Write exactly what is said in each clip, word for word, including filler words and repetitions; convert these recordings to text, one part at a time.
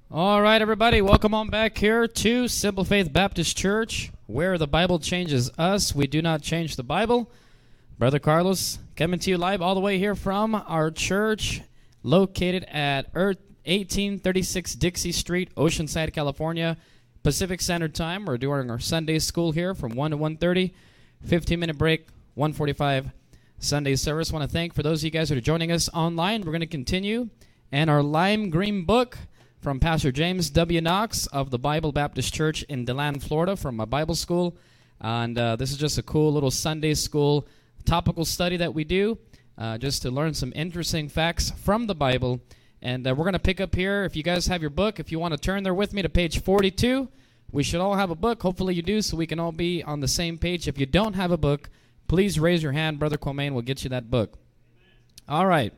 All right, everybody, welcome on back here to Simple Faith Baptist Church, where the Bible changes us. We do not change the Bible. Brother Carlos coming to you live all the way here from our church located at eighteen thirty-six Dixie Street, Oceanside, California, Pacific Standard Time. We're doing our Sunday school here from one to one thirty, fifteen-minute break, one forty-five Sunday service. I want to thank for those of you guys that are joining us online. We're going to continue in our Lime Green book from Pastor James W. Knox of the Bible Baptist Church in DeLand, Florida, from my Bible school. And uh, this is just a cool little Sunday school topical study that we do, uh, just to learn some interesting facts from the Bible. And uh, we're going to pick up here. If you guys have your book, if you want to turn there with me to page forty-two, we should all have a book. Hopefully you do, so we can all be on the same page. If you don't have a book, please raise your hand. Brother Quamain will get you that book. All right.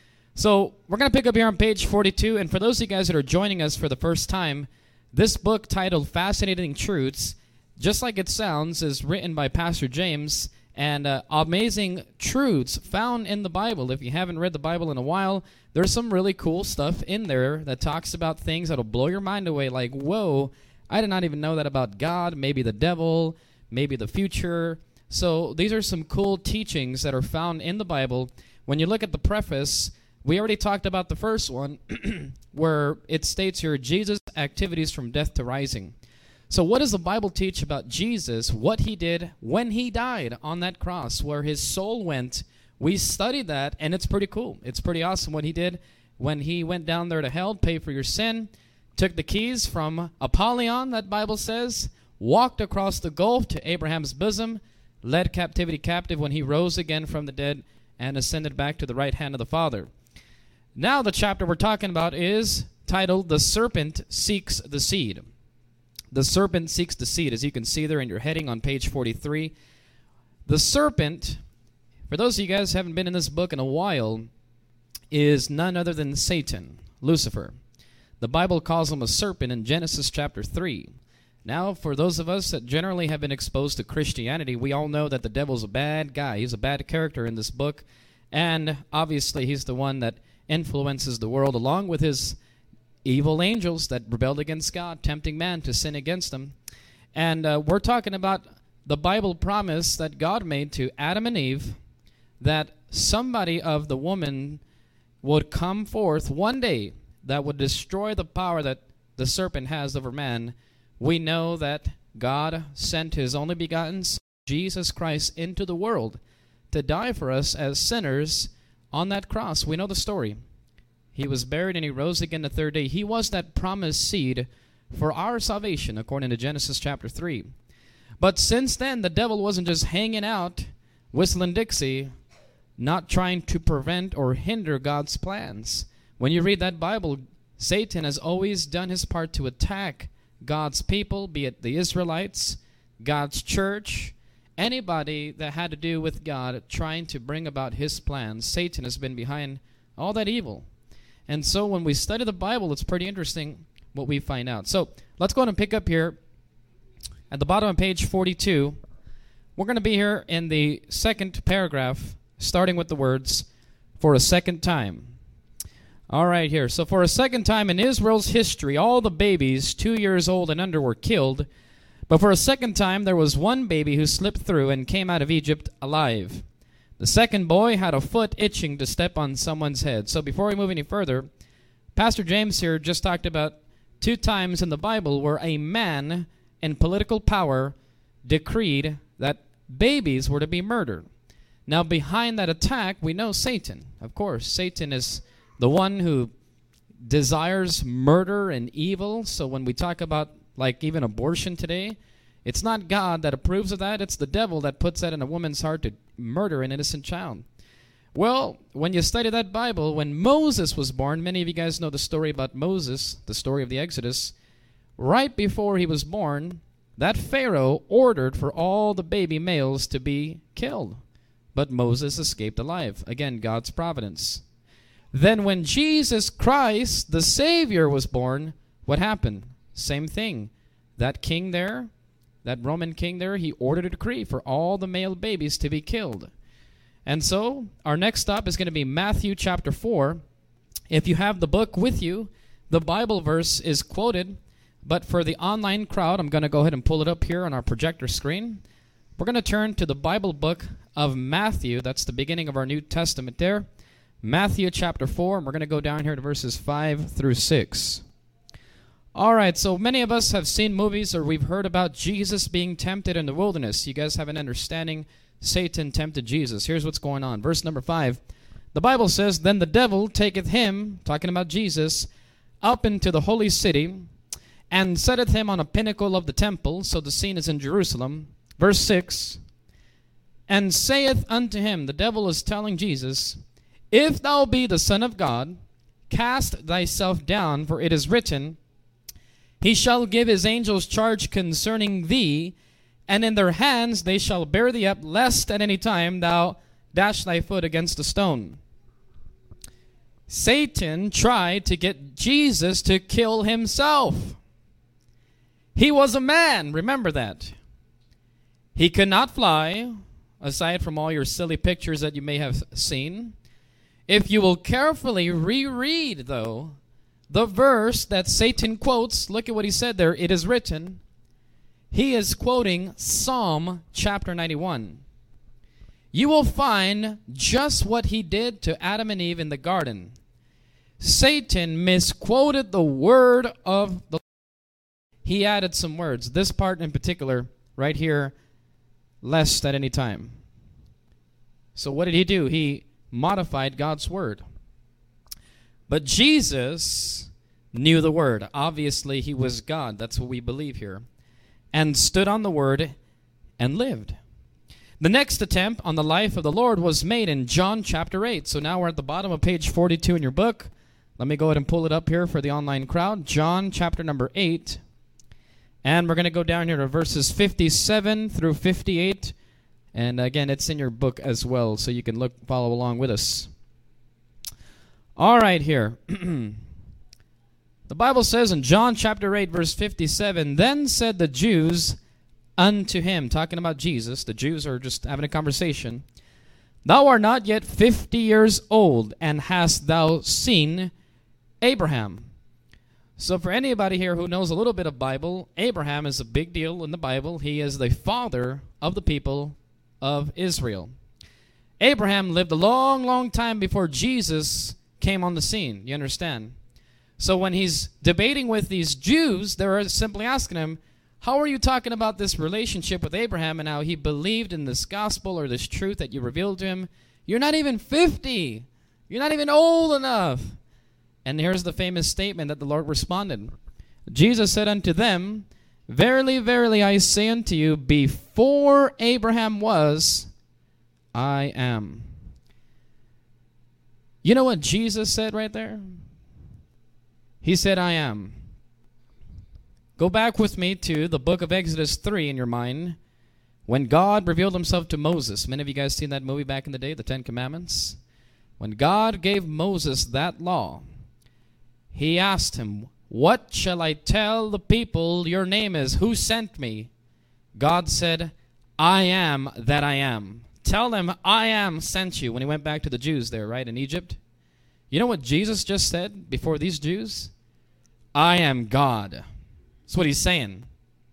So we're going to pick up here on page forty-two, and for those of you guys that are joining us for the first time, this book titled Fascinating Truths, just like it sounds, is written by Pastor James, and uh, amazing truths found in the Bible. If you haven't read the Bible in a while, there's some really cool stuff in there that talks about things that'll blow your mind away, like, whoa, I did not even know that about God, maybe the devil, maybe the future. So these are some cool teachings that are found in the Bible. When you look at the preface, we already talked about the first one, where it states here, Jesus' activities from death to rising. So what does the Bible teach about Jesus, what he did when he died on that cross, where his soul went? We studied that, and it's pretty cool. It's pretty awesome what he did when he went down there to hell, paid for your sin, took the keys from Apollyon, that Bible says, walked across the gulf to Abraham's bosom, led captivity captive when he rose again from the dead and ascended back to the right hand of the Father. Now the chapter we're talking about is titled, The Serpent Seeks the Seed. The serpent seeks the seed, as you can see there in your heading on page forty-three. The serpent, for those of you guys who haven't been in this book in a while, is none other than Satan, Lucifer. The Bible calls him a serpent in Genesis chapter three. Now, for those of us that generally have been exposed to Christianity, we all know that the devil's a bad guy. He's a bad character in this book, and obviously he's the one that influences the world along with his evil angels that rebelled against God, tempting man to sin against him. And uh, we're talking about the Bible promise that God made to Adam and Eve, that somebody of the woman would come forth one day that would destroy the power that the serpent has over man. We know that God sent his only begotten Son, Jesus Christ, into the world to die for us as sinners on that cross. We know the story. He was buried and he rose again the third day. He was that promised seed for our salvation, according to Genesis chapter three. But since then, the devil wasn't just hanging out, whistling Dixie, not trying to prevent or hinder God's plans. When you read that Bible, Satan has always done his part to attack God's people, be it the Israelites, God's church, anybody that had to do with God trying to bring about his plans. Satan has been behind all that evil. And so when we study the Bible, it's pretty interesting what we find out. So let's go ahead and pick up here at the bottom of page forty-two. We're going to be here in the second paragraph, starting with the words, for a second time. All right, here. So for a second time in Israel's history, all the babies two years old and under were killed. But for a second time, there was one baby who slipped through and came out of Egypt alive. The second boy had a foot itching to step on someone's head. So before we move any further, Pastor James here just talked about two times in the Bible where a man in political power decreed that babies were to be murdered. Now behind that attack, we know Satan. Of course, Satan is the one who desires murder and evil. So when we talk about like even abortion today, it's not God that approves of that. It's the devil that puts that in a woman's heart to murder an innocent child. Well, when you study that Bible, when Moses was born, many of you guys know the story about Moses, the story of the Exodus. Right before he was born, that Pharaoh ordered for all the baby males to be killed. But Moses escaped alive. Again, God's providence. Then when Jesus Christ, the Savior, was born, what happened? Same thing. That king there, that Roman king there, he ordered a decree for all the male babies to be killed. And so our next stop is going to be Matthew chapter four. If you have the book with you, the Bible verse is quoted, but for the online crowd, I'm going to go ahead and pull it up here on our projector screen. We're going to turn to the Bible book of Matthew. That's the beginning of our New Testament there. Matthew chapter four, and we're going to go down here to verses five through six. All right, so many of us have seen movies or we've heard about Jesus being tempted in the wilderness. You guys have an understanding Satan tempted Jesus. Here's what's going on. Verse number five. The Bible says, Then the devil taketh him, talking about Jesus, up into the holy city, and setteth him on a pinnacle of the temple. So the scene is in Jerusalem. Verse six. And saith unto him, the devil is telling Jesus, If thou be the Son of God, cast thyself down, for it is written, He shall give his angels charge concerning thee, and in their hands they shall bear thee up, lest at any time thou dash thy foot against a stone. Satan tried to get Jesus to kill himself. He was a man, remember that. He could not fly, aside from all your silly pictures that you may have seen. If you will carefully reread, though, the verse that Satan quotes, look at what he said there, it is written. He is quoting Psalm chapter ninety-one. You will find just what he did to Adam and Eve in the garden. Satan misquoted the word of the Lord. He added some words. This part in particular, right here, lest at any time. So what did he do? He modified God's word. But Jesus knew the word. Obviously, he was God. That's what we believe here. And stood on the word and lived. The next attempt on the life of the Lord was made in John chapter eight. So now we're at the bottom of page forty-two in your book. Let me go ahead and pull it up here for the online crowd. John chapter number eight. And we're going to go down here to verses fifty-seven through fifty-eight. And again, it's in your book as well, so you can look, follow along with us. All right, here. The Bible says in John chapter eight, verse fifty-seven, Then said the Jews unto him, talking about Jesus, the Jews are just having a conversation, Thou art not yet fifty years old, and hast thou seen Abraham? So for anybody here who knows a little bit of Bible, Abraham is a big deal in the Bible. He is the father of the people of Israel. Abraham lived a long, long time before Jesus came on the scene. You understand? So when he's debating with these Jews, they're simply asking him, how are you talking about this relationship with Abraham and how he believed in this gospel or this truth that you revealed to him? You're not even fifty. You're not even old enough. And here's the famous statement that the Lord responded. Jesus said unto them, Verily, verily, I say unto you, before Abraham was, I am. You know what Jesus said right there? He said, I am. Go back with me to the book of Exodus three in your mind, when God revealed himself to Moses. Many of you guys seen that movie back in the day, the Ten Commandments? When God gave Moses that law, he asked him, What shall I tell the people your name is? Who sent me? God said, I am that I am. Tell them I am sent you. When he went back to the Jews there, right, in Egypt. You know what Jesus just said before these Jews? I am God. That's what he's saying.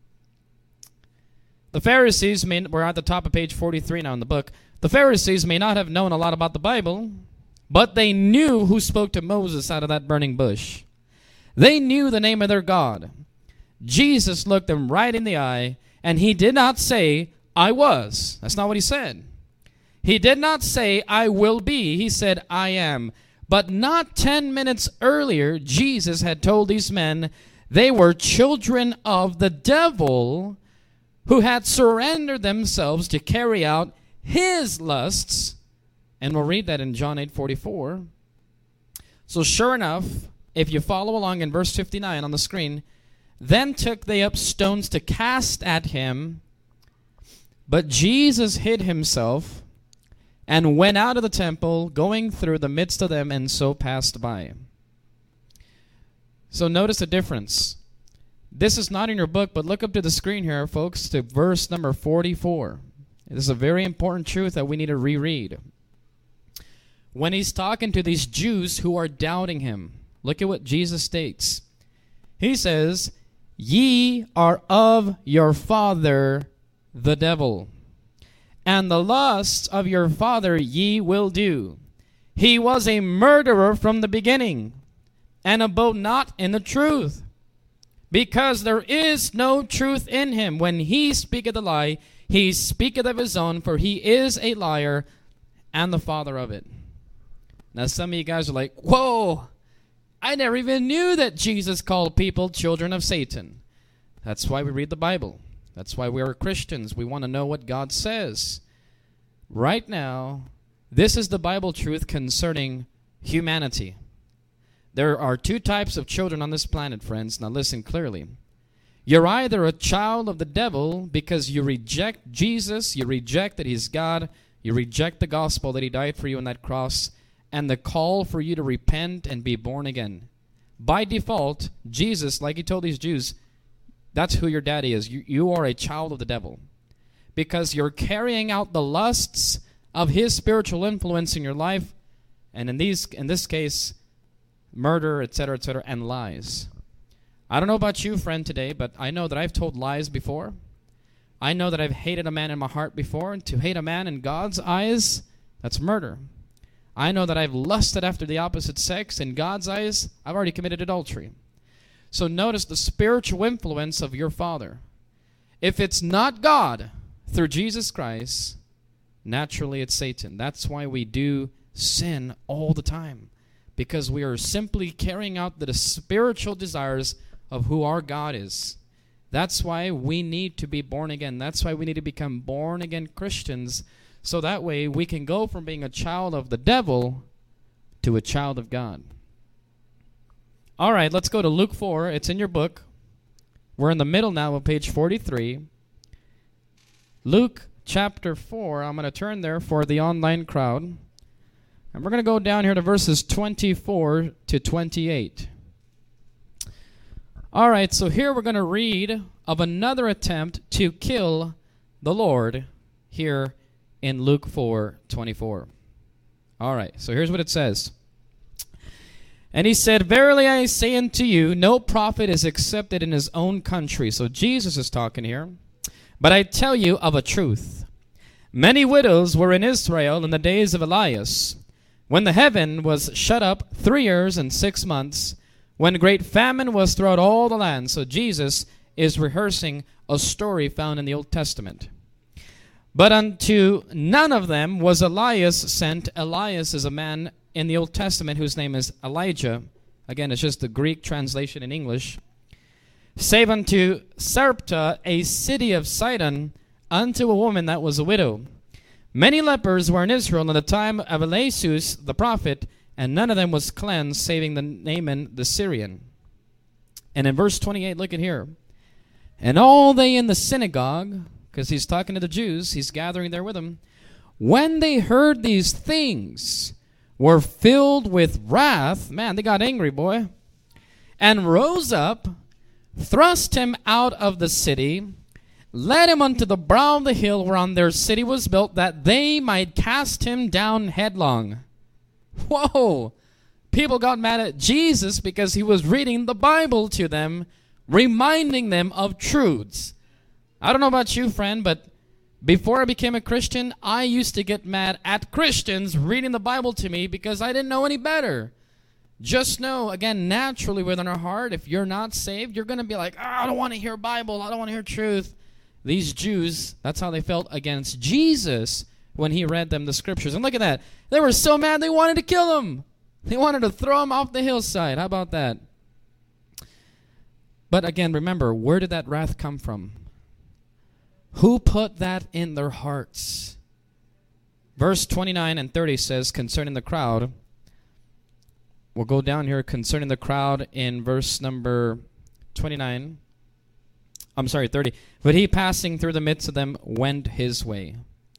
The Pharisees, may, we're at the top of page forty-three now in the book. The Pharisees may not have known a lot about the Bible, but they knew who spoke to Moses out of that burning bush. They knew the name of their God. Jesus looked them right in the eye, and he did not say, I was. That's not what he said. He did not say, I will be. He said, I am. But not ten minutes earlier, Jesus had told these men they were children of the devil who had surrendered themselves to carry out his lusts. And we'll read that in John eight forty-four. So sure enough, if you follow along in verse fifty-nine on the screen, then took they up stones to cast at him, but Jesus hid himself and went out of the temple, going through the midst of them, and so passed by. So notice the difference. This is not in your book, but look up to the screen here, folks, to verse number forty-four. This is a very important truth that we need to reread. When he's talking to these Jews who are doubting him, Look at what Jesus states. He says, ye are of your father, the devil, and the lusts of your father ye will do. He was a murderer from the beginning, and abode not in the truth, because there is no truth in him. When he speaketh a lie, he speaketh of his own, for he is a liar and the father of it. Now some of you guys are like, whoa, I never even knew that Jesus called people children of Satan. That's why we read the Bible. That's why we are Christians. We want to know what God says. Right now, this is the Bible truth concerning humanity. There are two types of children on this planet, friends. Now listen clearly. You're either a child of the devil because you reject Jesus, you reject that he's God, you reject the gospel that he died for you on that cross, and the call for you to repent and be born again. By default, Jesus, like he told these Jews, that's who your daddy is. You, you are a child of the devil because you're carrying out the lusts of his spiritual influence in your life, and in these, in this case, murder, et cetera, et cetera, and lies. I don't know about you, friend, today, but I know that I've told lies before. I know that I've hated a man in my heart before, and to hate a man in God's eyes, that's murder. I know that I've lusted after the opposite sex. In God's eyes, I've already committed adultery. So notice the spiritual influence of your father. If it's not God through Jesus Christ, naturally it's Satan. That's why we do sin all the time, because we are simply carrying out the spiritual desires of who our God is. That's why we need to be born again. That's why we need to become born again Christians, so that way we can go from being a child of the devil to a child of God. All right, let's go to Luke four. It's in your book. We're in the middle now of page forty-three. Luke chapter four. I'm going to turn there for the online crowd. And we're going to go down here to verses twenty-four to twenty-eight. All right, so here we're going to read of another attempt to kill the Lord here in Luke four twenty-four. All right, so here's what it says. And he said, verily I say unto you, no prophet is accepted in his own country. So Jesus is talking here. But I tell you of a truth. Many widows were in Israel in the days of Elias, when the heaven was shut up three years and six months, when great famine was throughout all the land. So Jesus is rehearsing a story found in the Old Testament. But unto none of them was Elias sent. Elias is a man in the Old Testament whose name is Elijah. Again, it's just the Greek translation in English. Save unto Sarepta, a city of Sidon, unto a woman that was a widow. Many lepers were in Israel in the time of Elisus the prophet, and none of them was cleansed, saving the Naaman the Syrian. And in verse twenty-eight, look at here. And all they in the synagogue, because he's talking to the Jews, he's gathering there with them, when they heard these things, were filled with wrath. Man, they got angry, boy. And rose up, thrust him out of the city, led him unto the brow of the hill whereon their city was built, that they might cast him down headlong. Whoa! People got mad at Jesus because he was reading the Bible to them, reminding them of truths. I don't know about you, friend, but before I became a Christian, I used to get mad at Christians reading the Bible to me because I didn't know any better. Just know, again, naturally within our heart, if you're not saved, you're going to be like, oh, I don't want to hear Bible. I don't want to hear truth. These Jews, that's how they felt against Jesus when he read them the scriptures. And look at that. They were so mad they wanted to kill him. They wanted to throw him off the hillside. How about that? But again, remember, where did that wrath come from? Who put that in their hearts? Verse twenty-nine and thirty says concerning the crowd. We'll go down here concerning the crowd in verse number twenty-nine. I'm sorry, thirty. But he passing through the midst of them went his way.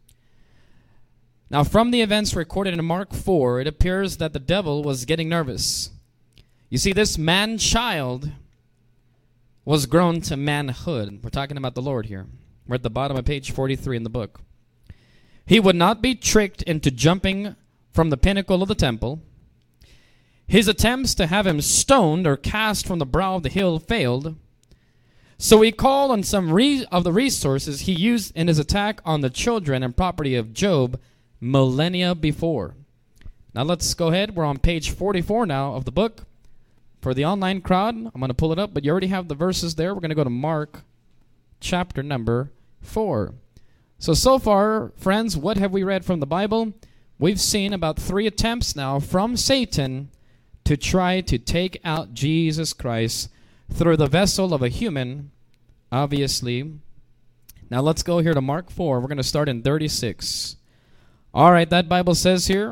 Now from the events recorded in Mark four, it appears that the devil was getting nervous. You see, this man-child was grown to manhood. We're talking about the Lord here. We're at the bottom of page forty-three in the book. He would not be tricked into jumping from the pinnacle of the temple. His attempts to have him stoned or cast from the brow of the hill failed. So he called on some re- of the resources he used in his attack on the children and property of Job millennia before. Now let's go ahead. We're on page forty-four now of the book. For the online crowd, I'm going to pull it up, but you already have the verses there. We're going to go to Mark chapter number four. So, so far, friends, what have we read from the Bible? We've seen about three attempts now from Satan to try to take out Jesus Christ through the vessel of a human, obviously. Now let's go here to Mark four. We're going to start in thirty-six. All right, that Bible says here,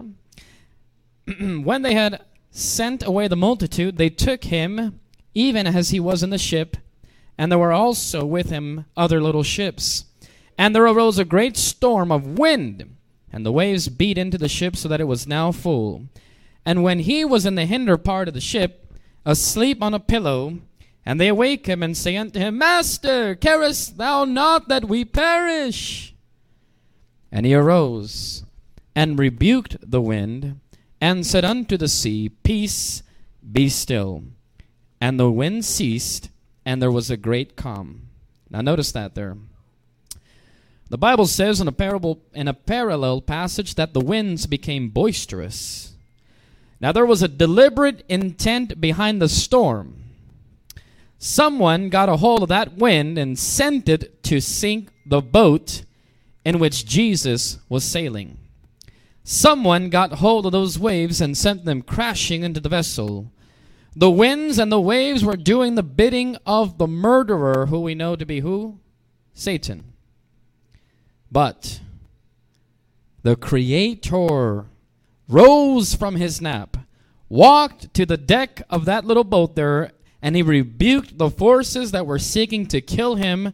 when they had sent away the multitude, they took him, even as he was in the ship, and there were also with him other little ships. And there arose a great storm of wind, and the waves beat into the ship so that it was now full. And when he was in the hinder part of the ship, asleep on a pillow, and they awake him and say unto him, Master, carest thou not that we perish? And he arose and rebuked the wind, and said unto the sea, Peace, be still. And the wind ceased, and there was a great calm. Now notice that there. The Bible says in a parable, in a parallel passage that the winds became boisterous. Now there was a deliberate intent behind the storm. Someone got a hold of that wind and sent it to sink the boat in which Jesus was sailing. Someone got hold of those waves and sent them crashing into the vessel. The winds and the waves were doing the bidding of the murderer, who we know to be who? Satan. But the Creator rose from his nap, walked to the deck of that little boat there, and he rebuked the forces that were seeking to kill him.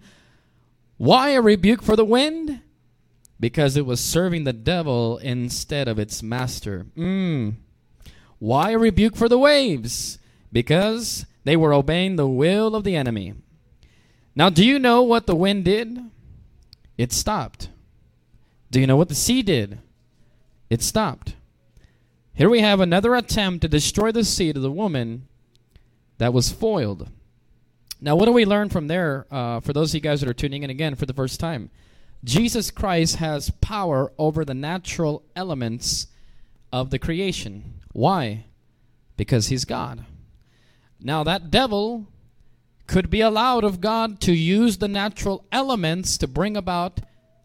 Why a rebuke for the wind? Because it was serving the devil instead of its master. Mm. Why a rebuke for the waves? Because they were obeying the will of the enemy. Now, do you know what the wind did? It stopped. Do you know what the sea did? It stopped. Here we have another attempt to destroy the seed of the woman that was foiled. Now, what do we learn from there uh, for those of you guys that are tuning in again for the first time? Jesus Christ has power over the natural elements of the creation. Why? Because he's God. Now, that devil could be allowed of God to use the natural elements to bring about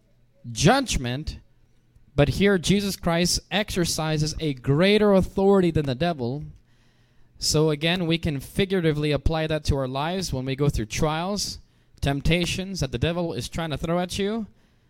judgment, but here Jesus Christ exercises a greater authority than the devil. So again, we can figuratively apply that to our lives when we go through trials, temptations that the devil is trying to throw at you.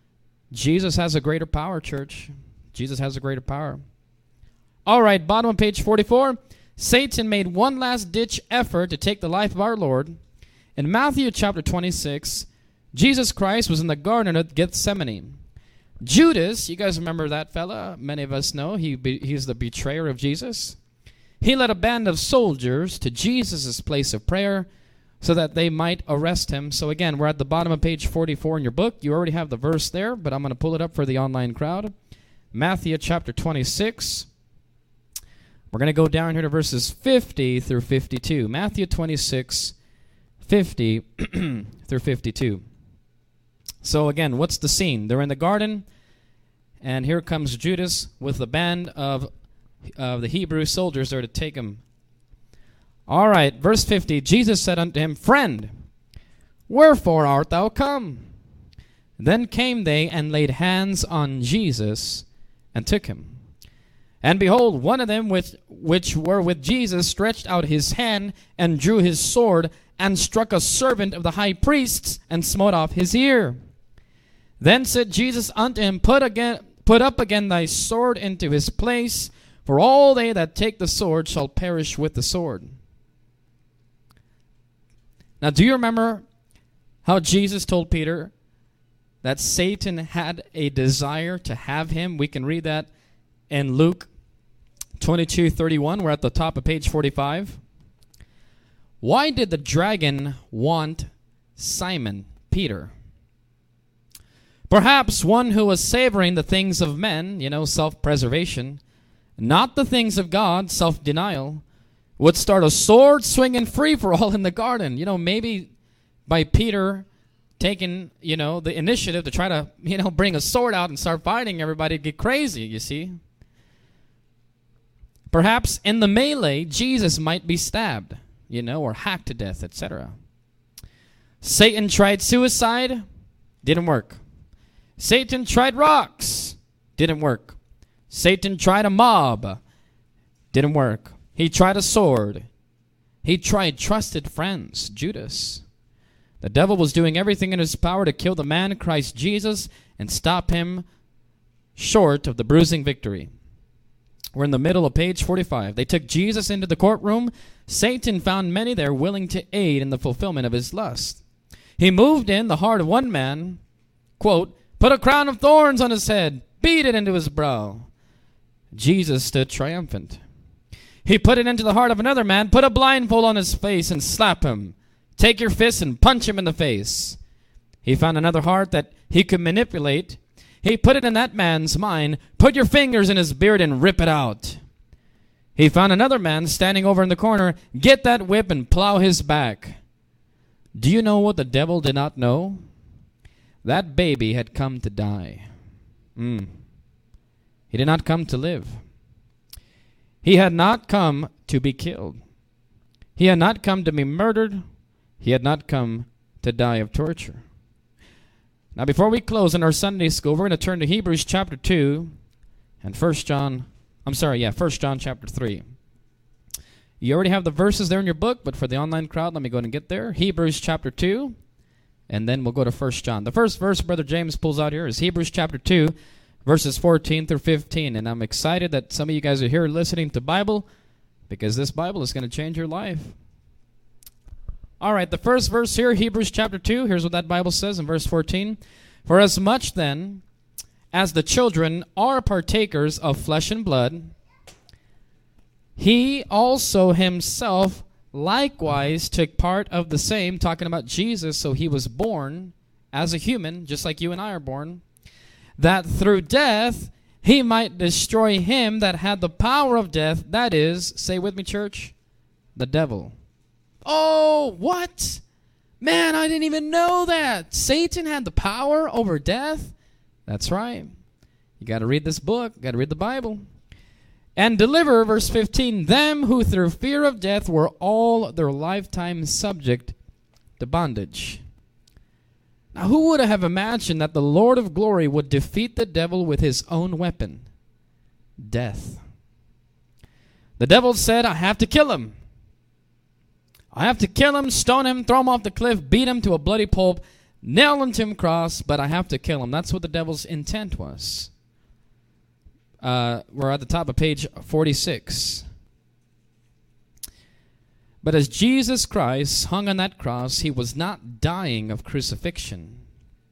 Jesus has a greater power, church. Jesus has a greater power. All right, bottom of page forty-four. Satan made one last-ditch effort to take the life of our Lord. In Matthew chapter twenty-six, Jesus Christ was in the Garden of Gethsemane. Judas, you guys remember that fella? Many of us know. He be, he's the betrayer of Jesus. He led a band of soldiers to Jesus' place of prayer so that they might arrest him. So again, we're at the bottom of page forty-four in your book. You already have the verse there, but I'm going to pull it up for the online crowd. Matthew chapter twenty-six. We're going to go down here to verses fifty through fifty-two. Matthew twenty-six, fifty through fifty-two. So again, what's the scene? They're in the garden, and here comes Judas with the band of, of the Hebrew soldiers there to take him. All right, verse fifty, Jesus said unto him, Friend, wherefore art thou come? Then came they and laid hands on Jesus and took him. And behold, one of them with, which were with Jesus stretched out his hand and drew his sword and struck a servant of the high priests and smote off his ear. Then said Jesus unto him, Put again, put up again thy sword into his place, for all they that take the sword shall perish with the sword. Now, do you remember how Jesus told Peter that Satan had a desire to have him? We can read that in Luke twenty-two thirty-one. We're at the top of page forty-five. Why did the dragon want Simon Peter? Perhaps one who was savoring the things of men, you know, self-preservation, not the things of God, self-denial, would start a sword swinging free for all in the garden. You know, maybe by Peter taking, you know, the initiative to try to, you know, bring a sword out and start fighting, everybody would get crazy, you see. Perhaps in the melee, Jesus might be stabbed, you know, or hacked to death, et cetera. Satan tried suicide, didn't work. Satan tried rocks, didn't work. Satan tried a mob, didn't work. He tried a sword. He tried trusted friends, Judas. The devil was doing everything in his power to kill the man Christ Jesus and stop him short of the bruising victory. We're in the middle of page forty-five. They took Jesus into the courtroom. Satan found many there willing to aid in the fulfillment of his lust. He moved in the heart of one man, quote, put a crown of thorns on his head, beat it into his brow. Jesus stood triumphant. He put it into the heart of another man, put a blindfold on his face and slap him. Take your fist and punch him in the face. He found another heart that he could manipulate. He put it in that man's mind, put your fingers in his beard and rip it out. He found another man standing over in the corner, get that whip and plow his back. Do you know what the devil did not know? That baby had come to die. Mm. He did not come to live. He had not come to be killed. He had not come to be murdered. He had not come to die of torture. Now, before we close in our Sunday school, we're going to turn to Hebrews chapter two and First John, I'm sorry, yeah, First John chapter three. You already have the verses there in your book, but for the online crowd, let me go ahead and get there. Hebrews chapter two, and then we'll go to First John. The first verse Brother James pulls out here is Hebrews chapter two, verses fourteen through fifteen. And I'm excited that some of you guys are here listening to Bible, because this Bible is going to change your life. All right, the first verse here, Hebrews chapter two, here's what that Bible says in verse fourteen. For as much then as the children are partakers of flesh and blood, he also himself likewise took part of the same, talking about Jesus, so he was born as a human, just like you and I are born, that through death he might destroy him that had the power of death, that is, say with me, church, the devil. Oh, what? Man, I didn't even know that. Satan had the power over death? That's right. You got to read this book. You got to read the Bible. And deliver, verse fifteen, them who through fear of death were all their lifetime subject to bondage. Now, who would have imagined that the Lord of glory would defeat the devil with his own weapon? Death. The devil said, I have to kill him. I have to kill him, stone him, throw him off the cliff, beat him to a bloody pulp, nail him to him cross, but I have to kill him. That's what the devil's intent was. Uh, we're at the top of page forty-six. But as Jesus Christ hung on that cross, he was not dying of crucifixion.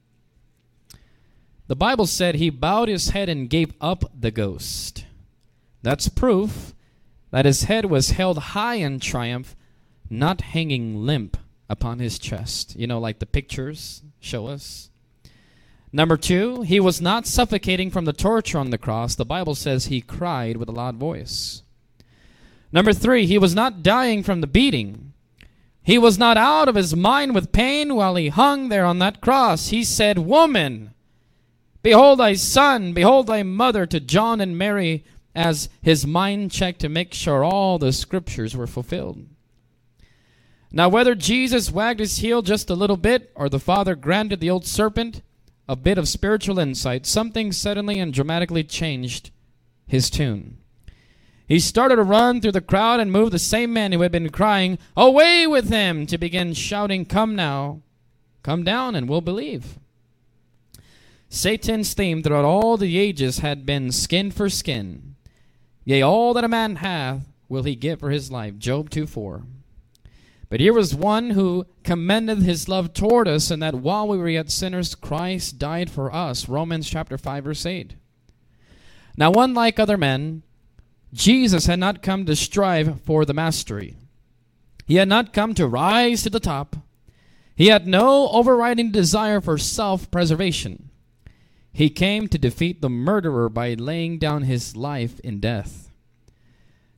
The Bible said he bowed his head and gave up the ghost. That's proof that his head was held high in triumph, not hanging limp upon his chest. You know, like the pictures show us. Number two, he was not suffocating from the torture on the cross. The Bible says he cried with a loud voice. Number three, he was not dying from the beating. He was not out of his mind with pain while he hung there on that cross. He said, woman, behold thy son, behold thy mother, to John and Mary, as his mind checked to make sure all the scriptures were fulfilled. Now, whether Jesus wagged his heel just a little bit or the Father granted the old serpent a bit of spiritual insight, something suddenly and dramatically changed his tune. He started to run through the crowd and move the same man who had been crying, away with him, to begin shouting, come now, come down and we'll believe. Satan's theme throughout all the ages had been skin for skin. Yea, all that a man hath will he give for his life. Job two four. But here was one who commended his love toward us, and that while we were yet sinners, Christ died for us. Romans chapter five, verse eight. Now, unlike other men, Jesus had not come to strive for the mastery. He had not come to rise to the top. He had no overriding desire for self-preservation. He came to defeat the murderer by laying down his life in death.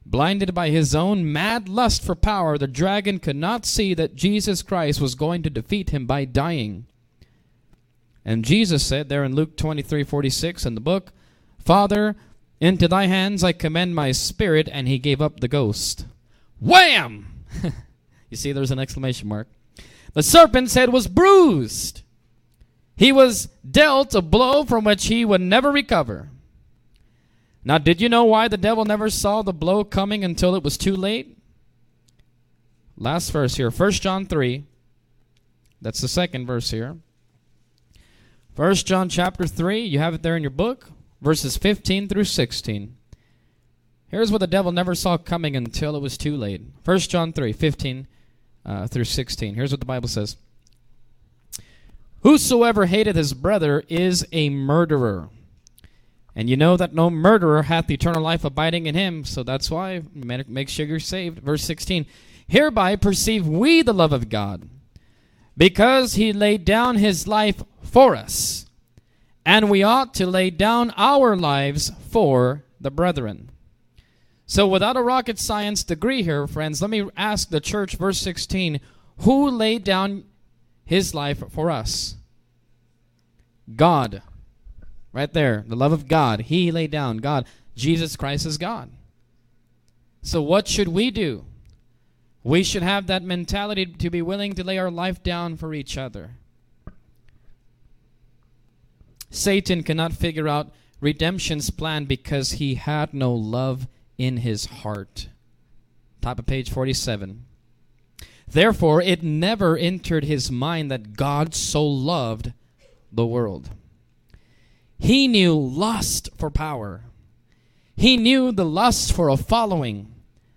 Blinded by his own mad lust for power, the dragon could not see that Jesus Christ was going to defeat him by dying. And Jesus said there in Luke twenty-three forty-six in the book, Father, into thy hands I commend my spirit, and he gave up the ghost. Wham! You see, there's an exclamation mark. The serpent's head was bruised. He was dealt a blow from which he would never recover. Now, did you know why the devil never saw the blow coming until it was too late? Last verse here, First John three. That's the second verse here. First John chapter three, you have it there in your book, verses fifteen through sixteen. Here's what the devil never saw coming until it was too late. First John three, fifteen uh, through sixteen. Here's what the Bible says. Whosoever hateth his brother is a murderer. And you know that no murderer hath eternal life abiding in him. So that's why, make sure you're saved. Verse sixteen. Hereby perceive we the love of God, because he laid down his life for us. And we ought to lay down our lives for the brethren. So without a rocket science degree here, friends, let me ask the church, verse sixteen, who laid down his life for us? God. Right there, the love of God. He laid down. God. Jesus Christ is God. So what should we do? We should have that mentality to be willing to lay our life down for each other. Satan cannot figure out redemption's plan because he had no love in his heart. Top of page forty-seven. Therefore, it never entered his mind that God so loved the world. He knew lust for power. He knew the lust for a following.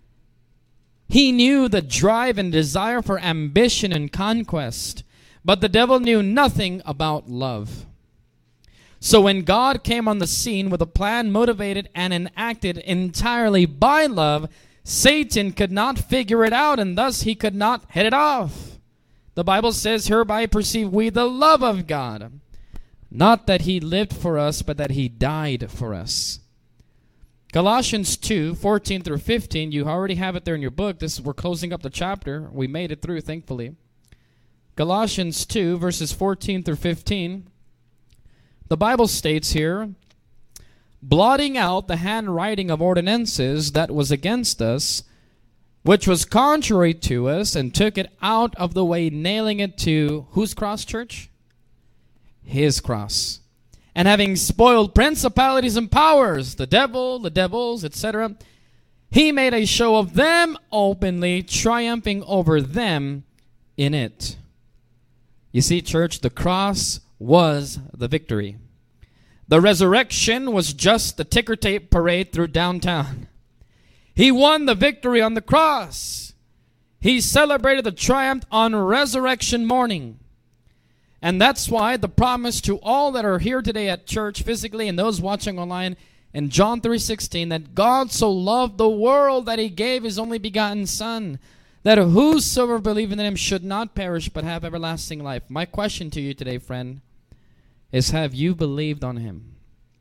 He knew the drive and desire for ambition and conquest. But the devil knew nothing about love. So when God came on the scene with a plan motivated and enacted entirely by love, Satan could not figure it out, and thus he could not hit it off. The Bible says, hereby perceive we the love of God. Not that he lived for us, but that he died for us. Colossians two, fourteen through fifteen, you already have it there in your book. This we're closing up the chapter. We made it through, thankfully. Colossians two, verses fourteen through fifteen. The Bible states here, blotting out the handwriting of ordinances that was against us, which was contrary to us, and took it out of the way, nailing it to whose cross, church? His cross. And having spoiled principalities and powers, the devil, the devils, et cetera, he made a show of them openly, triumphing over them in it. You see, church, the cross was the victory. The resurrection was just the ticker tape parade through downtown. He won the victory on the cross. He celebrated the triumph on resurrection morning. And that's why the promise to all that are here today at church physically and those watching online in John three sixteen, that God so loved the world that he gave his only begotten Son, that whosoever believeth in him should not perish but have everlasting life. My question to you today, friend, is have you believed on him?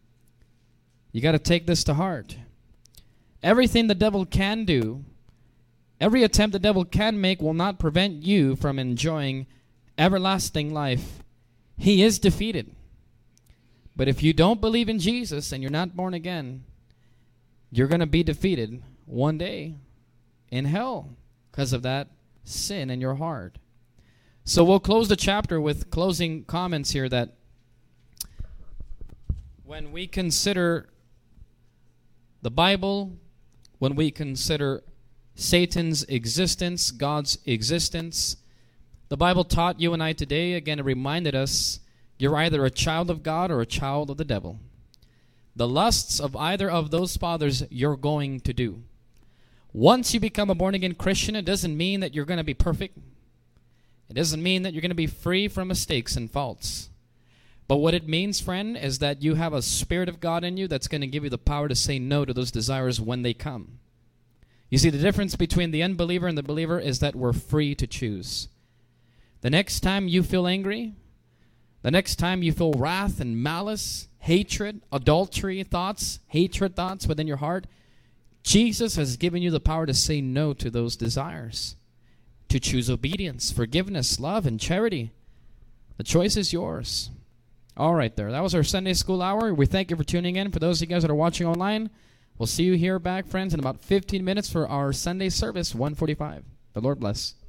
You got to take this to heart. Everything the devil can do, every attempt the devil can make will not prevent you from enjoying everlasting life. He is defeated. But if you don't believe in Jesus and you're not born again, you're going to be defeated one day in hell because of that sin in your heart. So we'll close the chapter with closing comments here that when we consider the Bible, when we consider Satan's existence, God's existence, the Bible taught you and I today, again, it reminded us, you're either a child of God or a child of the devil. The lusts of either of those fathers you're going to do. Once you become a born-again Christian, it doesn't mean that you're going to be perfect. It doesn't mean that you're going to be free from mistakes and faults. But what it means, friend, is that you have a Spirit of God in you that's going to give you the power to say no to those desires when they come. You see, the difference between the unbeliever and the believer is that we're free to choose. The next time you feel angry, the next time you feel wrath and malice, hatred, adultery thoughts, hatred thoughts within your heart, Jesus has given you the power to say no to those desires, to choose obedience, forgiveness, love, and charity. The choice is yours. All right there. That was our Sunday school hour. We thank you for tuning in. For those of you guys that are watching online, we'll see you here back, friends, in about fifteen minutes for our Sunday service, one forty-five. The Lord bless.